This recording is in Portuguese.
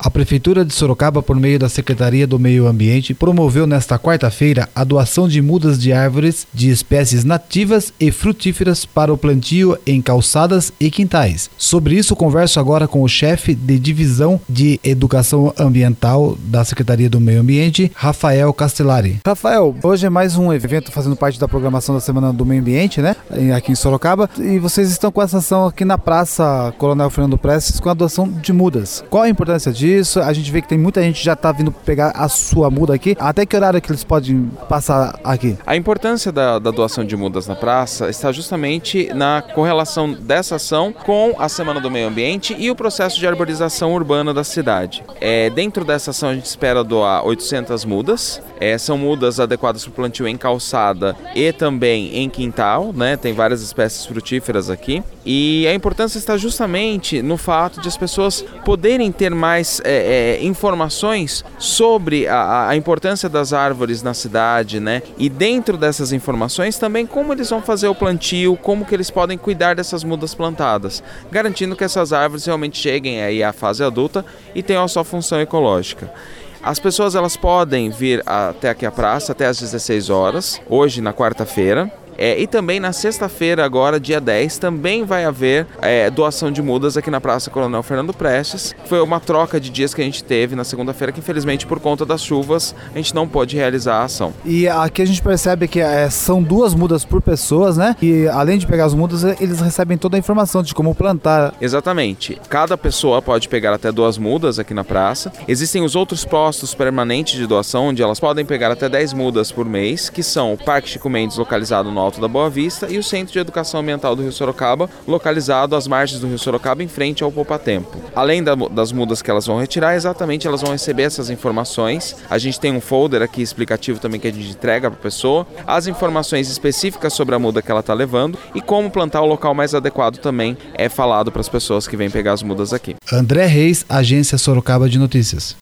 A Prefeitura de Sorocaba, por meio da Secretaria do Meio Ambiente, promoveu nesta quarta-feira a doação de mudas de árvores de espécies nativas e frutíferas para o plantio em calçadas e quintais. Sobre isso, converso agora com o chefe de Divisão de Educação Ambiental da Secretaria do Meio Ambiente, Rafael Castellari. Rafael, hoje é mais um evento fazendo parte da programação da Semana do Meio Ambiente, né? Aqui em Sorocaba. E vocês estão com essa ação aqui na Praça Coronel Fernando Prestes com a doação de mudas. Qual a importância disso? A gente vê que tem muita gente que já está vindo pegar a sua muda aqui. Até que horário que eles podem passar aqui? A importância da doação de mudas na praça está justamente na correlação dessa ação com a Semana do Meio Ambiente e o processo de arborização urbana da cidade. Dentro dessa ação a gente espera doar 800 mudas. São mudas adequadas para o plantio em calçada e também em quintal, né? Tem várias espécies frutíferas aqui. E a importância está justamente no fato de as pessoas poderem ter mais informações sobre a importância das árvores na cidade, né? E dentro dessas informações também como eles vão fazer o plantio, como que eles podem cuidar dessas mudas plantadas, garantindo que essas árvores realmente cheguem aí à fase adulta e tenham a sua função ecológica. As pessoas elas podem vir até aqui à praça até às 16 horas, hoje na quarta-feira. E também na sexta-feira, agora, dia 10, também vai haver doação de mudas aqui na Praça Coronel Fernando Prestes. Foi uma troca de dias que a gente teve na segunda-feira, que infelizmente por conta das chuvas a gente não pôde realizar a ação. E aqui a gente percebe que são 2 mudas por pessoas, né? E além de pegar as mudas, eles recebem toda a informação de como plantar. Exatamente. Cada pessoa pode pegar até 2 mudas aqui na praça. Existem os outros postos permanentes de doação, onde elas podem pegar até 10 mudas por mês, que são o Parque Chico Mendes, localizado no Alto da Boa Vista, e o Centro de Educação Ambiental do Rio Sorocaba, localizado às margens do Rio Sorocaba, em frente ao Poupatempo. Além das mudas que elas vão retirar, exatamente elas vão receber essas informações. A gente tem um folder aqui explicativo também que a gente entrega para a pessoa, as informações específicas sobre a muda que ela está levando e como plantar o local mais adequado também é falado para as pessoas que vêm pegar as mudas aqui. André Reis, Agência Sorocaba de Notícias.